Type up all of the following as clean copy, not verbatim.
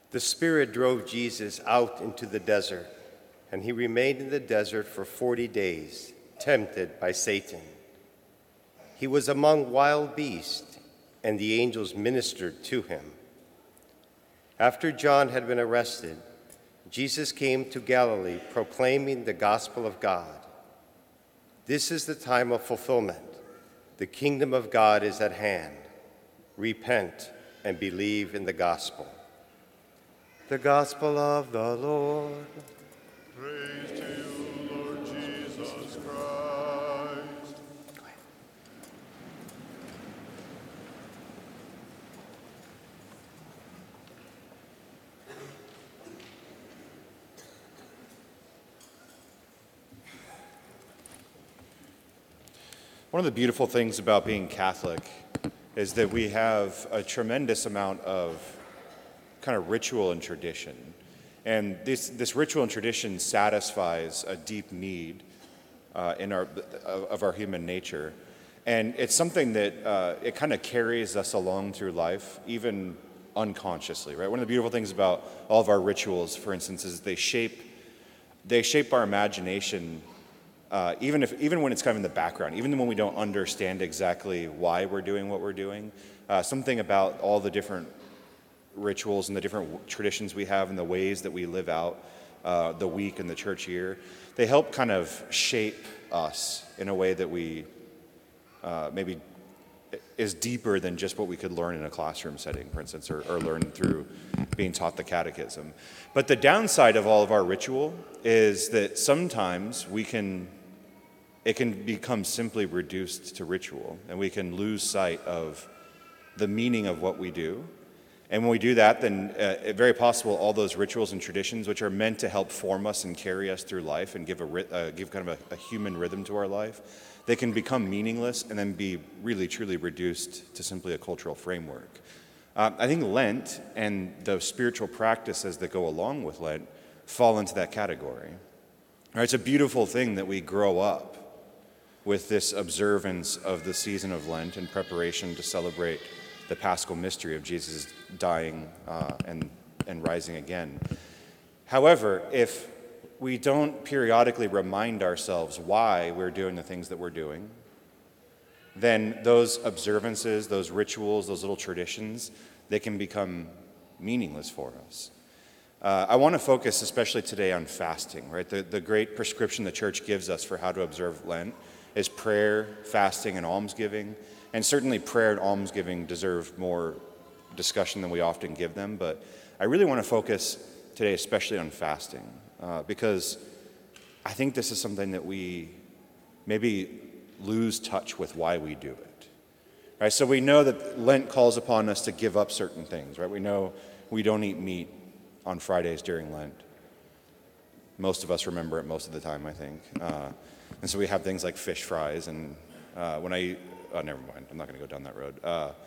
The Spirit drove Jesus out into the desert, and he remained in the desert for 40 days, tempted by Satan. He was among wild beasts, and the angels ministered to him. After John had been arrested, Jesus came to Galilee proclaiming the gospel of God. This is the time of fulfillment. The kingdom of God is at hand. Repent and believe in the gospel. The gospel of the Lord. Praise to you, Lord Jesus Christ. One of the beautiful things about being Catholic is that we have a tremendous amount of kind of ritual and tradition. And this ritual and tradition satisfies a deep need of our human nature. And it's something that it kind of carries us along through life, even unconsciously, right? One of the beautiful things about all of our rituals, for instance, is they shape our imagination, even when it's kind of in the background, even when we don't understand exactly why we're doing what we're doing. Something about all the different rituals and the different traditions we have and the ways that we live out the week and the church year, they help kind of shape us in a way that we maybe is deeper than just what we could learn in a classroom setting, for instance, or learn through being taught the catechism. But the downside of all of our ritual is that sometimes it can become simply reduced to ritual, and we can lose sight of the meaning of what we do. And when we do that, then it's very possible all those rituals and traditions, which are meant to help form us and carry us through life and give kind of a human rhythm to our life, they can become meaningless and then be really, truly reduced to simply a cultural framework. I think Lent and the spiritual practices that go along with Lent fall into that category. It's a beautiful thing that we grow up with this observance of the season of Lent in preparation to celebrate the Paschal mystery of Jesus dying and rising again. However, if we don't periodically remind ourselves why we're doing the things that we're doing, then those observances, those rituals, those little traditions, they can become meaningless for us. I want to focus especially today on fasting, right? The great prescription the church gives us for how to observe Lent is prayer, fasting, and almsgiving. And certainly prayer and almsgiving deserve more discussion than we often give them, but I really want to focus today especially on fasting, because I think this is something that we maybe lose touch with why we do it. Right? So we know that Lent calls upon us to give up certain things, right? We know we don't eat meat on Fridays during Lent. Most of us remember it most of the time, I think. And so we have things like fish fries, and when I eat, oh, never mind, I'm not going to go down that road.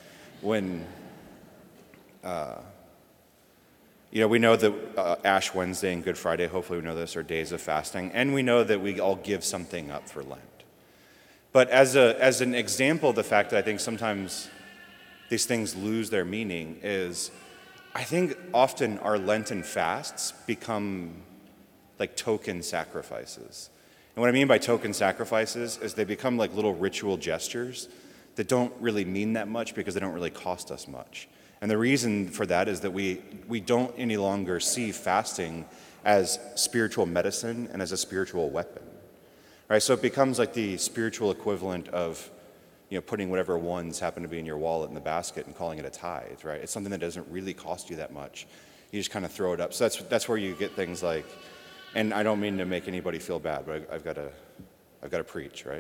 We know that Ash Wednesday and Good Friday, hopefully we know this, are days of fasting, and we know that we all give something up for Lent. But as an example of the fact that I think sometimes these things lose their meaning is, I think often our Lenten fasts become like token sacrifices. And what I mean by token sacrifices is they become like little ritual gestures that don't really mean that much because they don't really cost us much. And the reason for that is that we don't any longer see fasting as spiritual medicine and as a spiritual weapon. Right? So it becomes like the spiritual equivalent of putting whatever ones happen to be in your wallet in the basket and calling it a tithe, right? It's something that doesn't really cost you that much. You just kind of throw it up. So that's where you get things like, and I don't mean to make anybody feel bad, but I've got to preach, right?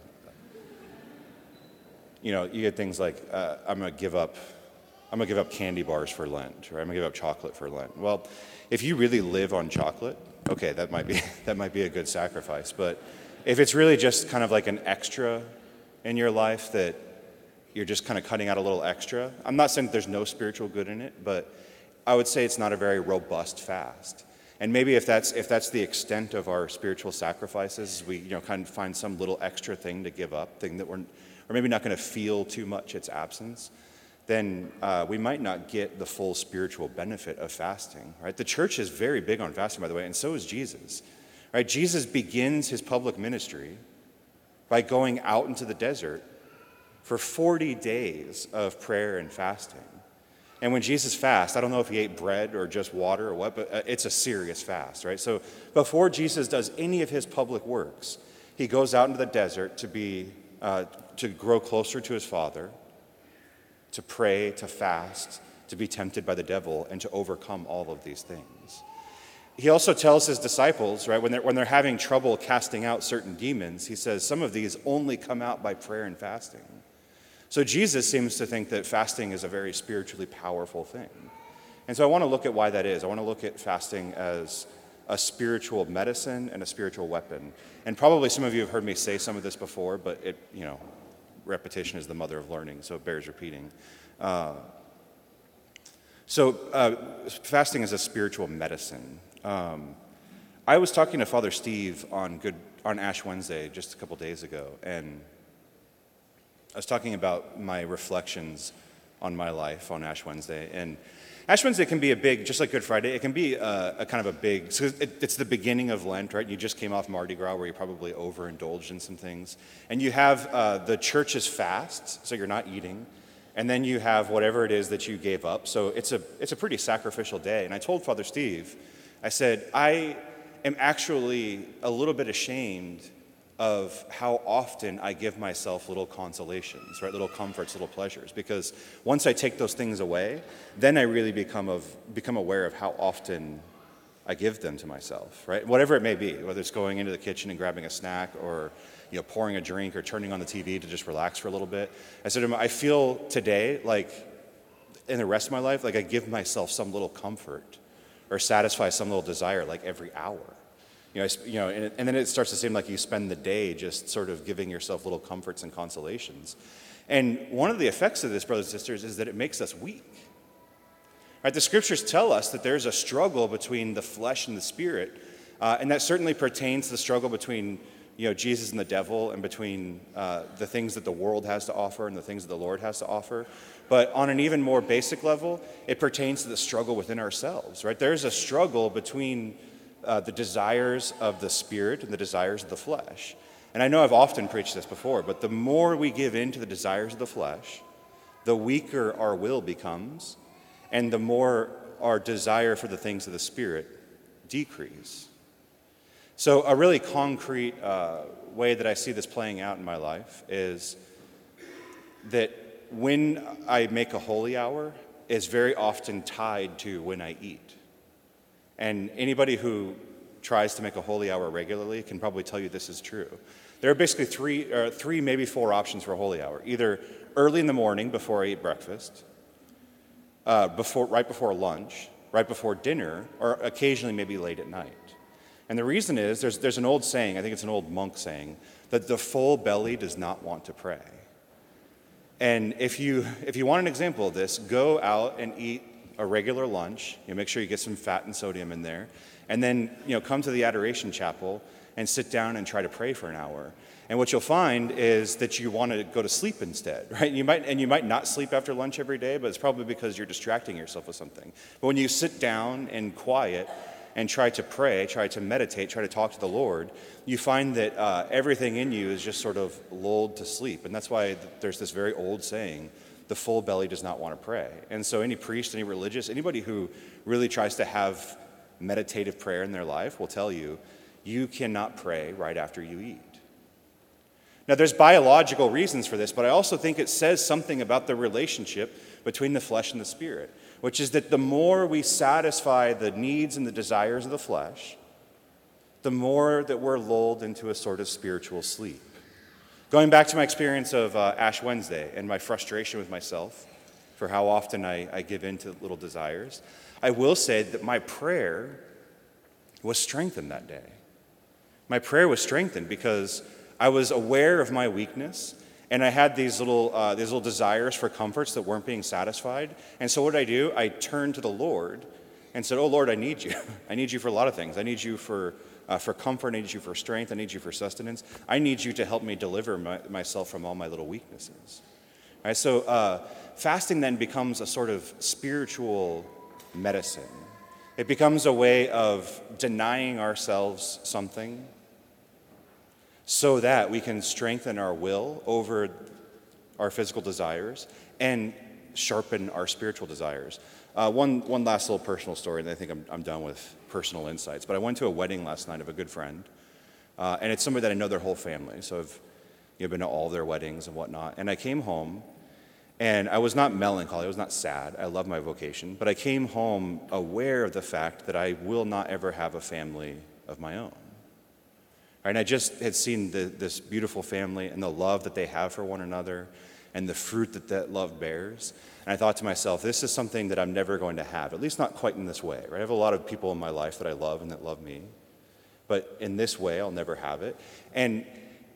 You get things like I'm gonna give up candy bars for Lent, or I'm gonna give up chocolate for Lent. Well, if you really live on chocolate, okay, that might be a good sacrifice. But if it's really just kind of like an extra in your life that you're just kind of cutting out a little extra, I'm not saying that there's no spiritual good in it, but I would say it's not a very robust fast. And maybe if that's the extent of our spiritual sacrifices, we kind of find some little extra thing to give up, thing that we're maybe not going to feel too much its absence, then we might not get the full spiritual benefit of fasting, right? The church is very big on fasting, by the way, and so is Jesus, right? Jesus begins his public ministry by going out into the desert for 40 days of prayer and fasting. And when Jesus fasts, I don't know if he ate bread or just water or what, but it's a serious fast, right? So before Jesus does any of his public works, he goes out into the desert to grow closer to his Father, to pray, to fast, to be tempted by the devil, and to overcome all of these things. He also tells his disciples, right, when they're having trouble casting out certain demons, he says some of these only come out by prayer and fasting. So Jesus seems to think that fasting is a very spiritually powerful thing. And so I want to look at why that is. I want to look at fasting as a spiritual medicine and a spiritual weapon. And probably some of you have heard me say some of this before, but repetition is the mother of learning, so it bears repeating. Fasting is a spiritual medicine. I was talking to Father Steve on Ash Wednesday just a couple days ago, and I was talking about my reflections on my life on Ash Wednesday. And Ash Wednesday can be a big, just like Good Friday, it can be a kind of a big, so it's the beginning of Lent, right? You just came off Mardi Gras where you probably overindulged in some things. And you have the church's fast, so you're not eating. And then you have whatever it is that you gave up. So it's a pretty sacrificial day. And I told Father Steve, I said, I am actually a little bit ashamed of how often I give myself little consolations, right? Little comforts, little pleasures. Because once I take those things away, then I really become aware of how often I give them to myself, right? Whatever it may be, whether it's going into the kitchen and grabbing a snack or pouring a drink or turning on the TV to just relax for a little bit. I said to him, I feel today like in the rest of my life, like I give myself some little comfort or satisfy some little desire like every hour. And then it starts to seem like you spend the day just sort of giving yourself little comforts and consolations. And one of the effects of this, brothers and sisters, is that it makes us weak. Right? The scriptures tell us that there's a struggle between the flesh and the spirit, and that certainly pertains to the struggle between Jesus and the devil, and between the things that the world has to offer and the things that the Lord has to offer. But on an even more basic level, it pertains to the struggle within ourselves. Right? There's a struggle between the desires of the spirit and the desires of the flesh. And I know I've often preached this before, but the more we give in to the desires of the flesh, the weaker our will becomes, and the more our desire for the things of the spirit decrease. So a really concrete way that I see this playing out in my life is that when I make a holy hour is very often tied to when I eat. And anybody who tries to make a holy hour regularly can probably tell you this is true. There are basically three, maybe four options for a holy hour. Either early in the morning before I eat breakfast, right before lunch, right before dinner, or occasionally maybe late at night. And the reason is there's an old saying, I think it's an old monk saying, that the full belly does not want to pray. And if you want an example of this, go out and eat a regular lunch. Make sure you get some fat and sodium in there, and then come to the adoration chapel and sit down and try to pray for an hour. And what you'll find is that you want to go to sleep instead, right? You might not sleep after lunch every day, but it's probably because you're distracting yourself with something. But when you sit down in quiet and try to pray, try to meditate, try to talk to the Lord, you find that everything in you is just sort of lulled to sleep. And that's why there's this very old saying, the full belly does not want to pray. And so any priest, any religious, anybody who really tries to have meditative prayer in their life will tell you, you cannot pray right after you eat. Now, there's biological reasons for this, but I also think it says something about the relationship between the flesh and the spirit, which is that the more we satisfy the needs and the desires of the flesh, the more that we're lulled into a sort of spiritual sleep. Going back to my experience of Ash Wednesday and my frustration with myself for how often I give in to little desires, I will say that my prayer was strengthened that day. My prayer was strengthened because I was aware of my weakness, and I had these little desires for comforts that weren't being satisfied. And so what did I do? I turned to the Lord and said, "Oh Lord, I need you. I need you for a lot of things. I need you for comfort. I need you for strength. I need you for sustenance. I need you to help me deliver myself from all my little weaknesses." All right, so fasting then becomes a sort of spiritual medicine. It becomes a way of denying ourselves something so that we can strengthen our will over our physical desires and sharpen our spiritual desires. One last little personal story, and I think I'm done with personal insights. But I went to a wedding last night of a good friend, and it's somebody that I know their whole family, so I've been to all their weddings and whatnot. And I came home, and I was not melancholy, I was not sad. I love my vocation, but I came home aware of the fact that I will not ever have a family of my own. And I just had seen this beautiful family and the love that they have for one another and the fruit that love bears. And I thought to myself, this is something that I'm never going to have, at least not quite in this way. Right? I have a lot of people in my life that I love and that love me, but in this way, I'll never have it. And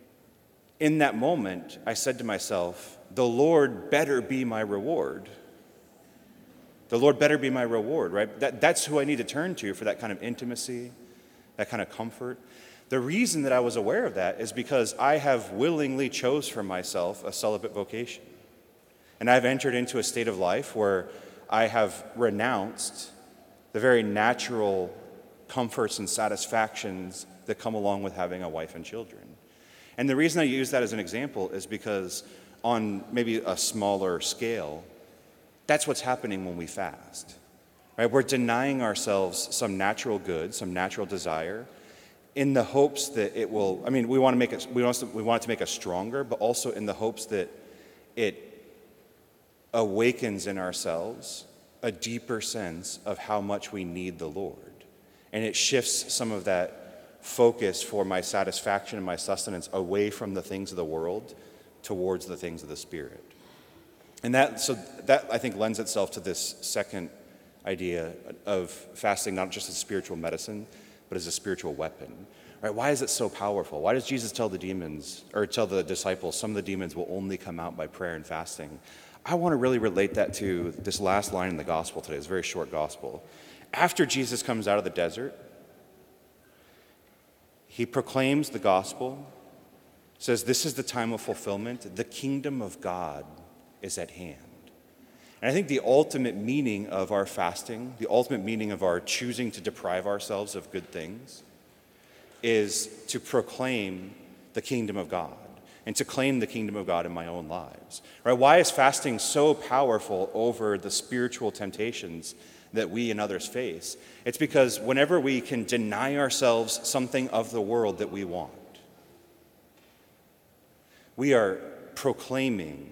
in that moment, I said to myself, the Lord better be my reward. The Lord better be my reward, right? That's who I need to turn to for that kind of intimacy, that kind of comfort. The reason that I was aware of that is because I have willingly chose for myself a celibate vocation. And I've entered into a state of life where I have renounced the very natural comforts and satisfactions that come along with having a wife and children. And the reason I use that as an example is because on maybe a smaller scale, that's what's happening when we fast. Right? We're denying ourselves some natural good, some natural desire, in the hopes that it will, we want it to make us stronger, but also in the hopes that it awakens in ourselves a deeper sense of how much we need the Lord. And it shifts some of that focus for my satisfaction and my sustenance away from the things of the world towards the things of the Spirit. And that I think lends itself to this second idea of fasting, not just as spiritual medicine, but as a spiritual weapon. Right? Why is it so powerful? Why does Jesus tell the disciples, some of the demons will only come out by prayer and fasting? I want to really relate that to this last line in the gospel today. It's a very short gospel. After Jesus comes out of the desert, he proclaims the gospel, says, this is the time of fulfillment. The kingdom of God is at hand. And I think the ultimate meaning of our fasting, the ultimate meaning of our choosing to deprive ourselves of good things, is to proclaim the kingdom of God and to claim the kingdom of God in my own lives. Right? Why is fasting so powerful over the spiritual temptations that we and others face? It's because whenever we can deny ourselves something of the world that we want, we are proclaiming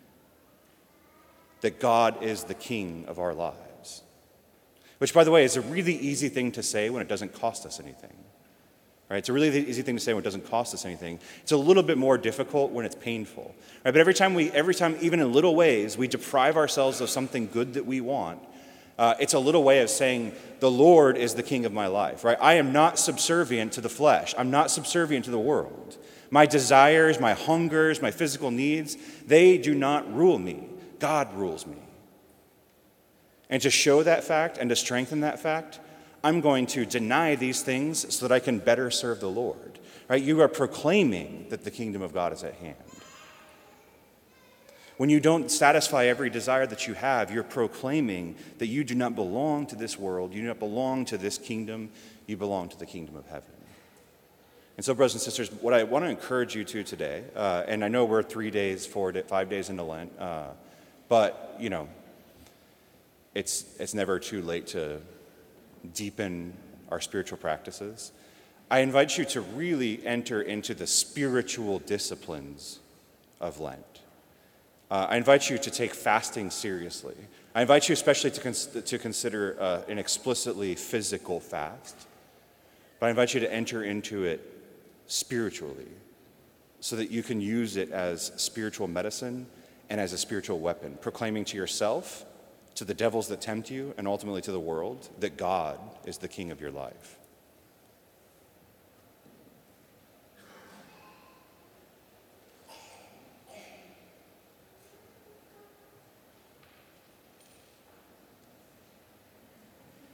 that God is the king of our lives. Which, by the way, is a really easy thing to say when it doesn't cost us anything. Right? It's a really easy thing to say when it doesn't cost us anything. It's a little bit more difficult when it's painful. Right? But every time, even in little ways, we deprive ourselves of something good that we want, it's a little way of saying, the Lord is the king of my life. Right? I am not subservient to the flesh. I'm not subservient to the world. My desires, my hungers, my physical needs, they do not rule me. God rules me. And to show that fact and to strengthen that fact, I'm going to deny these things so that I can better serve the Lord. Right? You are proclaiming that the kingdom of God is at hand. When you don't satisfy every desire that you have, you're proclaiming that you do not belong to this world, you do not belong to this kingdom, you belong to the kingdom of heaven. And so, brothers and sisters, what I want to encourage you to today, and I know we're 5 days into Lent, but, it's never too late to deepen our spiritual practices. I invite you to really enter into the spiritual disciplines of Lent. I invite you to take fasting seriously. I invite you especially to consider an explicitly physical fast. But I invite you to enter into it spiritually so that you can use it as spiritual medicine and as a spiritual weapon, proclaiming to yourself, to the devils that tempt you, and ultimately to the world, that God is the king of your life.